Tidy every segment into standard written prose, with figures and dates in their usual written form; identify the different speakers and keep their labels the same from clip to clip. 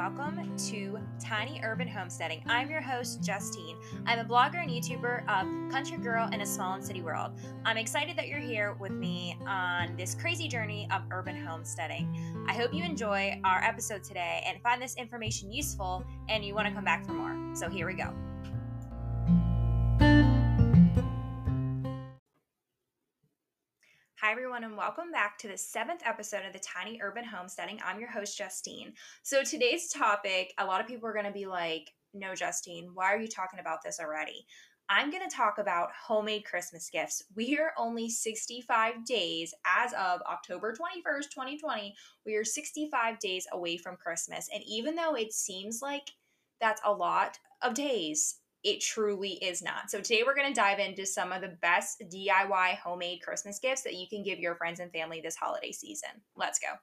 Speaker 1: welcome to Tiny Urban Homesteading. I'm your host, Justine. I'm a blogger and YouTuber of Country Girl in a Small and City World. I'm excited that you're here with me on this crazy journey of urban homesteading. I hope you enjoy our episode today and find this information useful and you want to come back for more. So here we go. Hi, everyone, and welcome back to the 7th episode of the Tiny Urban Homesteading. I'm your host, Justine. So today's topic, a lot of people are going to be like, no, Justine, why are you talking about this already? I'm going to talk about homemade Christmas gifts. We are only 65 days as of October 21st, 2020. We are 65 days away from Christmas. And even though it seems like that's a lot of days, it truly is not. So today we're going to dive into some of the best DIY homemade Christmas gifts that you can give your friends and family this holiday season. Let's go.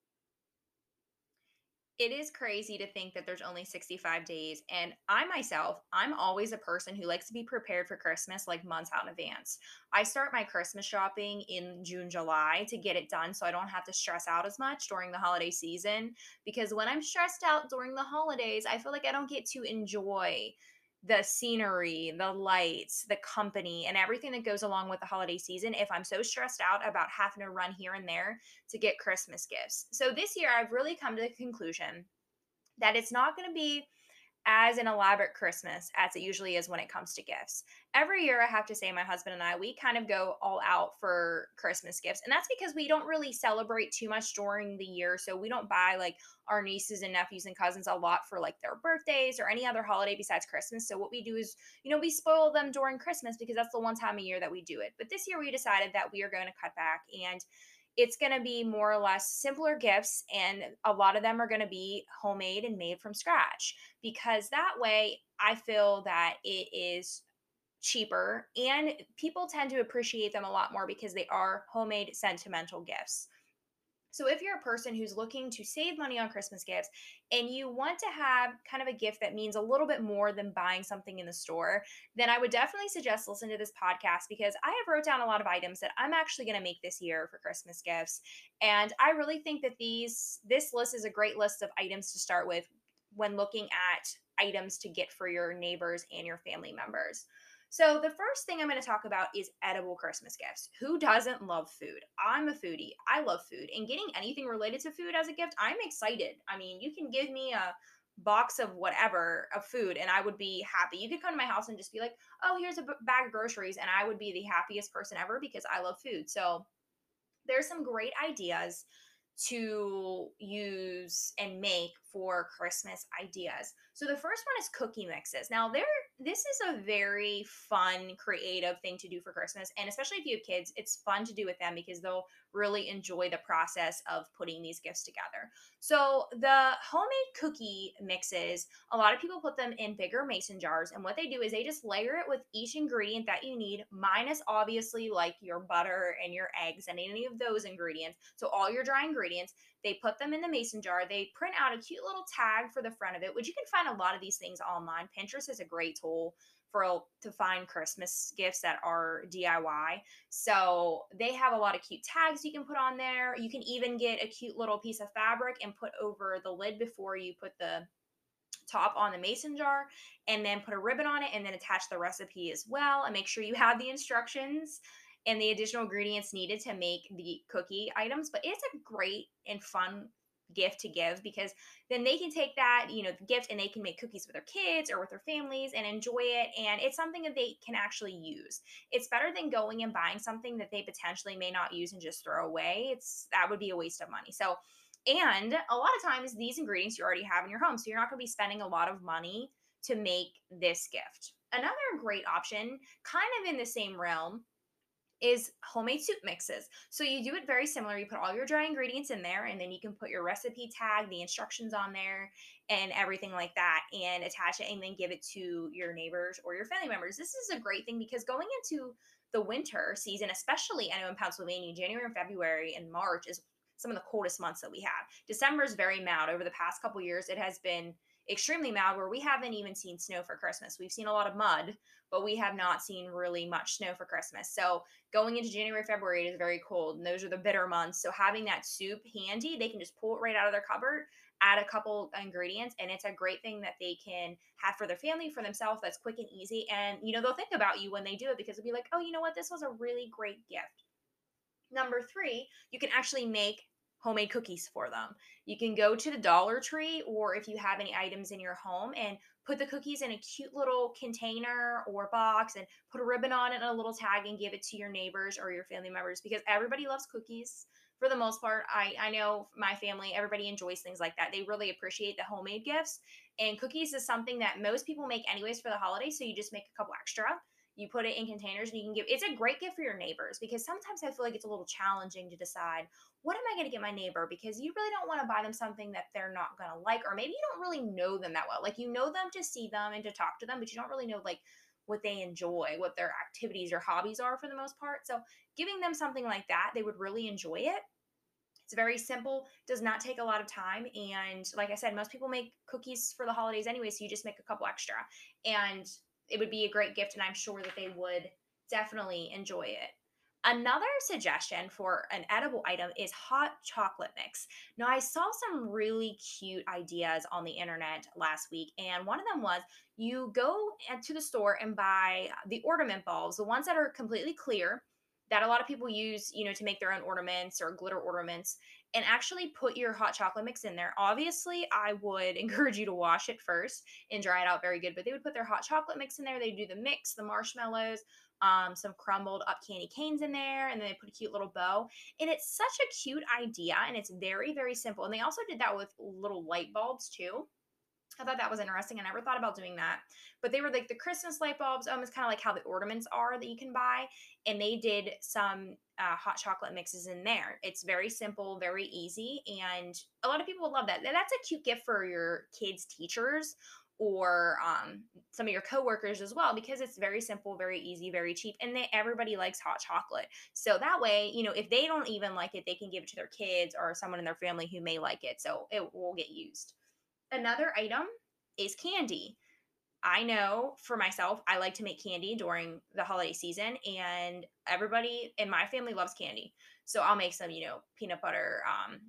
Speaker 1: It is crazy to think that there's only 65 days. And I'm always a person who likes to be prepared for Christmas like months out in advance. I start my Christmas shopping in June, July to get it done so I don't have to stress out as much during the holiday season. Because when I'm stressed out during the holidays, I feel like I don't get to enjoy the scenery, the lights, the company, and everything that goes along with the holiday season if I'm so stressed out about having to run here and there to get Christmas gifts. So this year, I've really come to the conclusion that it's not going to be as an elaborate Christmas as it usually is when it comes to gifts. Every year, I have to say, my husband and I, we kind of go all out for Christmas gifts. And that's because we don't really celebrate too much during the year. So we don't buy like our nieces and nephews and cousins a lot for like their birthdays or any other holiday besides Christmas. So what we do is, we spoil them during Christmas because that's the one time a year that we do it. But this year, we decided that we are going to cut back and it's going to be more or less simpler gifts, and a lot of them are going to be homemade and made from scratch because that way I feel that it is cheaper and people tend to appreciate them a lot more because they are homemade sentimental gifts. So if you're a person who's looking to save money on Christmas gifts and you want to have kind of a gift that means a little bit more than buying something in the store, then I would definitely suggest listen to this podcast because I have wrote down a lot of items that I'm actually going to make this year for Christmas gifts. And I really think that this list is a great list of items to start with when looking at items to get for your neighbors and your family members. So, the first thing I'm going to talk about is edible Christmas gifts. Who doesn't love food? I'm a foodie. I love food. And getting anything related to food as a gift, I'm excited. I mean, you can give me a box of whatever of food and I would be happy. You could come to my house and just be like, oh, here's a bag of groceries. And I would be the happiest person ever because I love food. So, there's some great ideas to use and make for Christmas ideas. So the first one is cookie mixes. Now this is a very fun, creative thing to do for Christmas, and especially if you have kids, it's fun to do with them because they'll really enjoy the process of putting these gifts together. So the homemade cookie mixes, a lot of people put them in bigger mason jars, and what they do is they just layer it with each ingredient that you need, minus obviously like your butter and your eggs and any of those ingredients. So all your dry ingredients, they put them in the mason jar. They print out a cute little tag for the front of it, which you can find a lot of these things online. Pinterest is a great tool to find Christmas gifts that are DIY. So they have a lot of cute tags you can put on there. You can even get a cute little piece of fabric and put over the lid before you put the top on the mason jar, and then put a ribbon on it and then attach the recipe as well, and make sure you have the instructions and the additional ingredients needed to make the cookie items. But it's a great and fun gift to give because then they can take that, the gift, and they can make cookies with their kids or with their families and enjoy it. And it's something that they can actually use. It's better than going and buying something that they potentially may not use and just throw away. That would be a waste of money. So, and a lot of times these ingredients you already have in your home. So you're not going to be spending a lot of money to make this gift. Another great option, kind of in the same realm, is homemade soup mixes. So you do it very similar. You put all your dry ingredients in there, and then you can put your recipe tag, the instructions on there, and everything like that, and attach it and then give it to your neighbors or your family members. This is a great thing because going into the winter season, especially I know in Pennsylvania, January and February and March is some of the coldest months that we have. December is very mild. Over the past couple years, it has been extremely mild where we haven't even seen snow for Christmas. We've seen a lot of mud, but we have not seen really much snow for Christmas. So going into January, February, it is very cold, and those are the bitter months. So having that soup handy, they can just pull it right out of their cupboard, add a couple ingredients, and it's a great thing that they can have for their family, for themselves, that's quick and easy. And they'll think about you when they do it, because it'll be like, oh, you know what, this was a really great gift. Number three, you can actually make homemade cookies for them. You can go to the Dollar Tree, or if you have any items in your home, and put the cookies in a cute little container or box, and put a ribbon on it and a little tag, and give it to your neighbors or your family members, because everybody loves cookies for the most part. I know my family, everybody enjoys things like that. They really appreciate the homemade gifts. And cookies is something that most people make anyways for the holidays. So you just make a couple extra, you put it in containers, and you can give it's a great gift for your neighbors, because sometimes I feel like it's a little challenging to decide, what am I going to get my neighbor, because you really don't want to buy them something that they're not going to like, or maybe you don't really know them that well. Like, you know them to see them and to talk to them, but you don't really know, like, what they enjoy, what their activities or hobbies are for the most part. So giving them something like that, they would really enjoy it. It's very simple, does not take a lot of time. And like I said, most people make cookies for the holidays anyway, so you just make a couple extra. And it would be a great gift, and I'm sure that they would definitely enjoy it. Another suggestion for an edible item is hot chocolate mix. Now, I saw some really cute ideas on the internet last week, and one of them was, you go to the store and buy the ornament bulbs, the ones that are completely clear, that a lot of people use, to make their own ornaments or glitter ornaments, and actually put your hot chocolate mix in there. Obviously, I would encourage you to wash it first and dry it out very good, but they would put their hot chocolate mix in there. They do the mix, the marshmallows, some crumbled up candy canes in there, and then they put a cute little bow. And it's such a cute idea, and it's very, very simple. And they also did that with little light bulbs too. I thought that was interesting. I never thought about doing that. But they were like the Christmas light bulbs, almost kind of like how the ornaments are that you can buy. And they did some hot chocolate mixes in there. It's very simple, very easy. And a lot of people would love that. That's a cute gift for your kids' teachers, or some of your coworkers as well, because it's very simple, very easy, very cheap. And everybody likes hot chocolate. So that way, if they don't even like it, they can give it to their kids or someone in their family who may like it. So it will get used. Another item is candy. I know for myself, I like to make candy during the holiday season, and everybody in my family loves candy. So I'll make some, peanut butter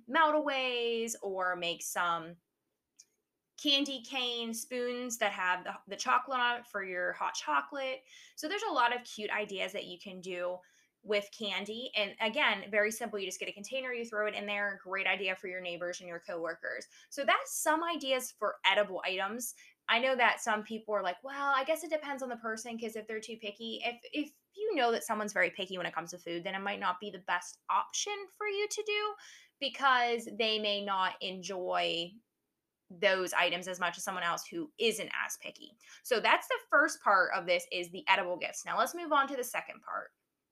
Speaker 1: meltaways, or make some candy cane spoons that have the chocolate on it for your hot chocolate. So there's a lot of cute ideas that you can do with candy. And again, very simple. You just get a container, you throw it in there. Great idea for your neighbors and your coworkers. So that's some ideas for edible items. I know that some people are like, well, I guess it depends on the person, because if they're too picky, if you know that someone's very picky when it comes to food, then it might not be the best option for you to do, because they may not enjoy those items as much as someone else who isn't as picky. So that's the first part of this, is the edible gifts. Now let's move on to the second part.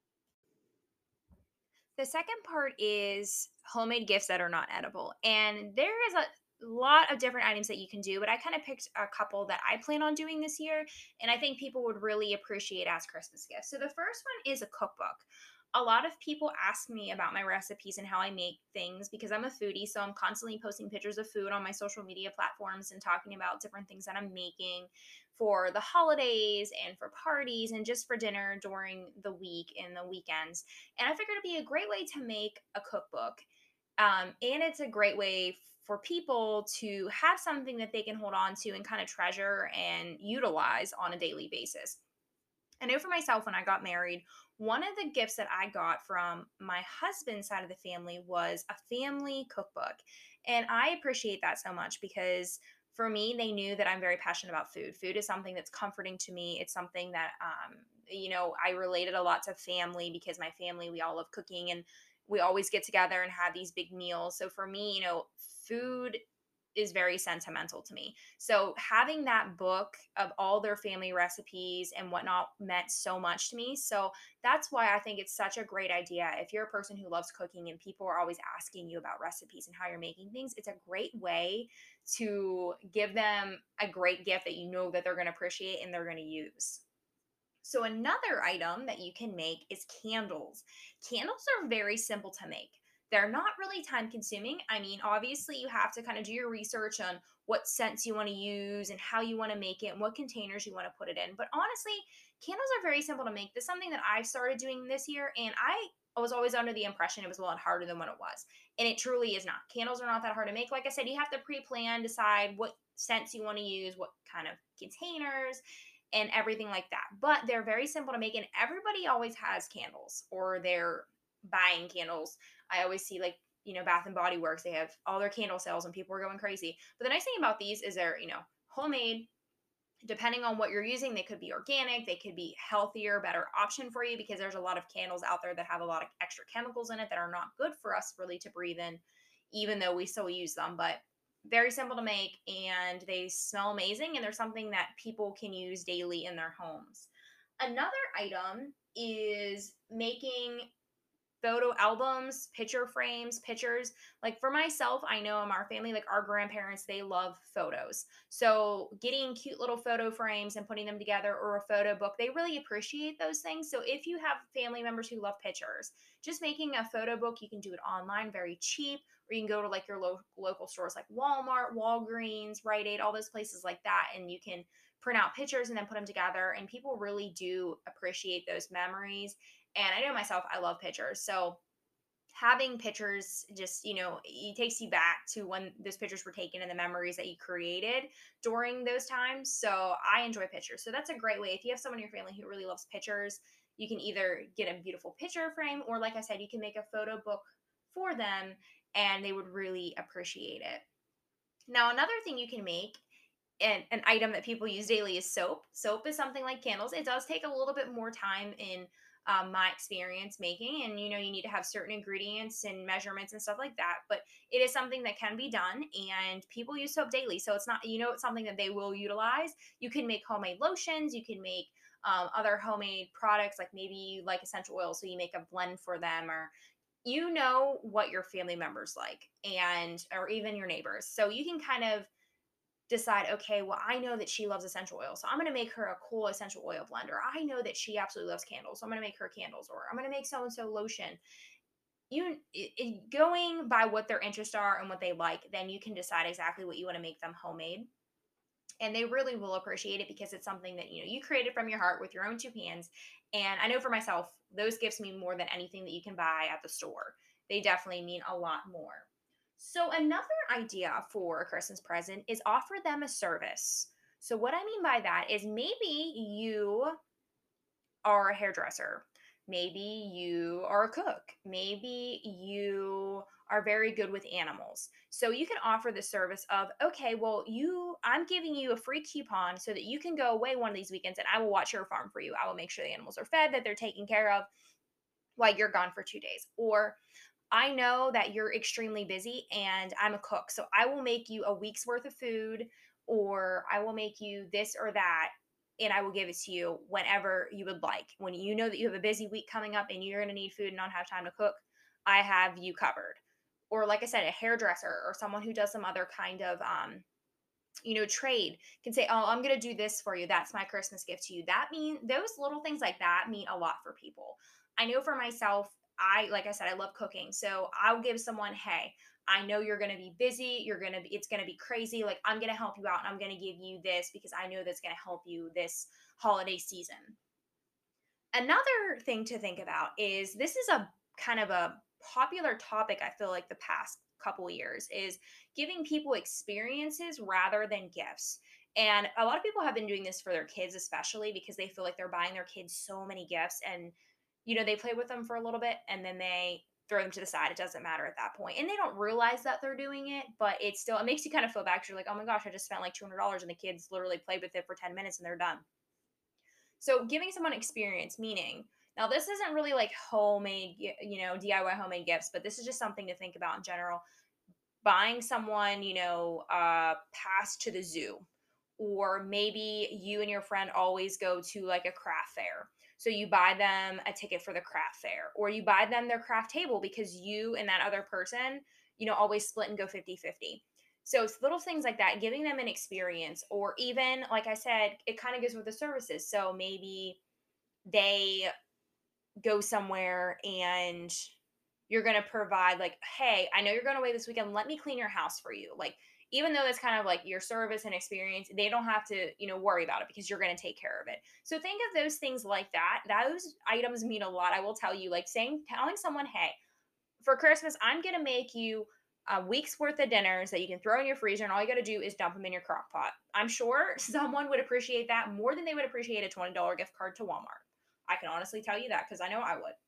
Speaker 1: The second part is homemade gifts that are not edible. And there is a lot of different items that you can do, but I kind of picked a couple that I plan on doing this year, and I think people would really appreciate as Christmas gifts. So the first one is a cookbook. A lot of people ask me about my recipes and how I make things, because I'm a foodie. So I'm constantly posting pictures of food on my social media platforms and talking about different things that I'm making for the holidays and for parties and just for dinner during the week and the weekends. And I figured it'd be a great way to make a cookbook. And it's a great way for people to have something that they can hold on to and kind of treasure and utilize on a daily basis. I know for myself, when I got married, one of the gifts that I got from my husband's side of the family was a family cookbook. And I appreciate that so much, because for me, they knew that I'm very passionate about food. Food is something that's comforting to me. It's something that, I related a lot to family, because my family, we all love cooking, and we always get together and have these big meals. So for me, food is very sentimental to me. So having that book of all their family recipes and whatnot meant so much to me. So that's why I think it's such a great idea. If you're a person who loves cooking and people are always asking you about recipes and how you're making things, it's a great way to give them a great gift that you know that they're going to appreciate and they're going to use. So another item that you can make is candles. Candles are very simple to make. They're not really time consuming. I mean, obviously you have to kind of do your research on what scents you want to use and how you want to make it and what containers you want to put it in. But honestly, candles are very simple to make. This is something that I've started doing this year, and I I was always under the impression it was a lot harder than what it was. And it truly is not. Candles are not that hard to make. Like I said, you have to pre plan, decide what scents you want to use, what kind of containers, and everything like that. But they're very simple to make. And everybody always has candles or they're buying candles. I always see like, Bath and Body Works, they have all their candle sales and people are going crazy. But the nice thing about these is they're, homemade. Depending on what you're using, they could be organic, they could be healthier, better option for you because there's a lot of candles out there that have a lot of extra chemicals in it that are not good for us really to breathe in, even though we still use them. But very simple to make and they smell amazing and they're something that people can use daily in their homes. Another item is making photo albums, picture frames, pictures. Like for myself, I know in our family, like our grandparents, they love photos. So getting cute little photo frames and putting them together or a photo book, they really appreciate those things. So if you have family members who love pictures, just making a photo book, you can do it online very cheap, or you can go to like your local stores like Walmart, Walgreens, Rite Aid, all those places like that, and you can print out pictures and then put them together. And people really do appreciate those memories, and I know myself, I love pictures. So having pictures just, it takes you back to when those pictures were taken and the memories that you created during those times. So I enjoy pictures. So that's a great way. If you have someone in your family who really loves pictures, you can either get a beautiful picture frame or, like I said, you can make a photo book for them and they would really appreciate it. Now, another thing you can make, and an item that people use daily, is soap. Soap is something like candles. It does take a little bit more time in my experience making, and you need to have certain ingredients and measurements and stuff like that. But it is something that can be done, and people use soap daily. So it's not, it's something that they will utilize. You can make homemade lotions. You can make other homemade products, like maybe you like essential oils, so you make a blend for them, or what your family members like, and or even your neighbors. So you can kind of decide, okay, well, I know that she loves essential oil, so I'm going to make her a cool essential oil blender. I know that she absolutely loves candles, so I'm going to make her candles, or I'm going to make so and so lotion. Going by what their interests are and what they like, then you can decide exactly what you want to make them homemade. And they really will appreciate it because it's something that you created from your heart with your own two hands. And I know for myself, those gifts mean more than anything that you can buy at the store. They definitely mean a lot more. So another idea for a Christmas present is offer them a service. So what I mean by that is maybe you are a hairdresser. Maybe you are a cook. Maybe you are very good with animals. So you can offer the service of, okay, well, I'm giving you a free coupon so that you can go away one of these weekends and I will watch your farm for you. I will make sure the animals are fed, that they're taken care of while you're gone for 2 days. Or I know that you're extremely busy and I'm a cook. So I will make you a week's worth of food, or I will make you this or that, and I will give it to you whenever you would like. When you know that you have a busy week coming up and you're going to need food and not have time to cook, I have you covered. Or, like I said, a hairdresser or someone who does some other kind of, trade can say, oh, I'm going to do this for you. That's my Christmas gift to you. That mean those little things like that mean a lot for people. I know for myself, like I said, I love cooking. So I'll give someone, hey, I know you're going to be busy. It's going to be crazy. Like, I'm going to help you out and I'm going to give you this because I know that's going to help you this holiday season. Another thing to think about is, this is a kind of a popular topic, I feel like, the past couple years, is giving people experiences rather than gifts. And a lot of people have been doing this for their kids, especially because they feel like they're buying their kids so many gifts, and they play with them for a little bit and then they throw them to the side. It doesn't matter at that point. And they don't realize that they're doing it, but it makes you kind of feel bad. You're like, oh my gosh, I just spent like $200 and the kids literally played with it for 10 minutes and they're done. So giving someone experience, meaning, now this isn't really like homemade, DIY homemade gifts, but this is just something to think about in general. Buying someone, pass to the zoo, or maybe you and your friend always go to like a craft fair. So you buy them a ticket for the craft fair, or you buy them their craft table because you and that other person, always split and go 50-50. So it's little things like that, giving them an experience, or even, like I said, it kind of goes with the services. So maybe they go somewhere and you're going to provide, like, hey, I know you're going away this weekend. Let me clean your house for you. Like, even though that's kind of like your service and experience, they don't have to, worry about it because you're going to take care of it. So think of those things like that. Those items mean a lot. I will tell you, like telling someone, hey, for Christmas, I'm going to make you a week's worth of dinners that you can throw in your freezer, and all you got to do is dump them in your crock pot. I'm sure someone would appreciate that more than they would appreciate a $20 gift card to Walmart. I can honestly tell you that because I know I would.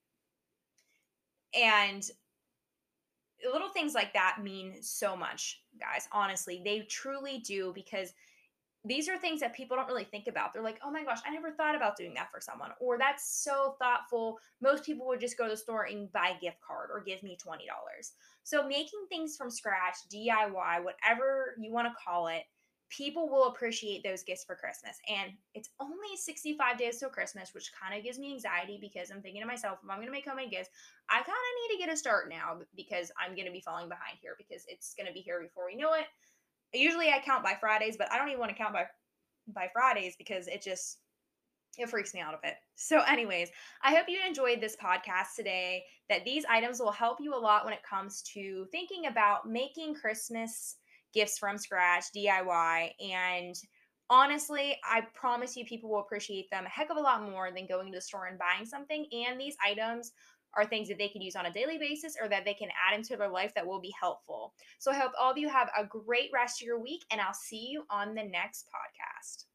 Speaker 1: And little things like that mean so much, guys. Honestly, they truly do, because these are things that people don't really think about. They're like, oh my gosh, I never thought about doing that for someone. Or that's so thoughtful. Most people would just go to the store and buy a gift card or give me $20. So making things from scratch, DIY, whatever you want to call it, people will appreciate those gifts for Christmas. And it's only 65 days till Christmas, which kind of gives me anxiety because I'm thinking to myself, if I'm going to make homemade gifts, I kind of need to get a start now because I'm going to be falling behind here because it's going to be here before we know it. Usually I count by Fridays, but I don't even want to count by Fridays because it freaks me out a bit. So, anyways, I hope you enjoyed this podcast today, that these items will help you a lot when it comes to thinking about making Christmas gifts from scratch, DIY. And honestly, I promise you, people will appreciate them a heck of a lot more than going to the store and buying something. And these items are things that they can use on a daily basis or that they can add into their life that will be helpful. So, I hope all of you have a great rest of your week, and I'll see you on the next podcast.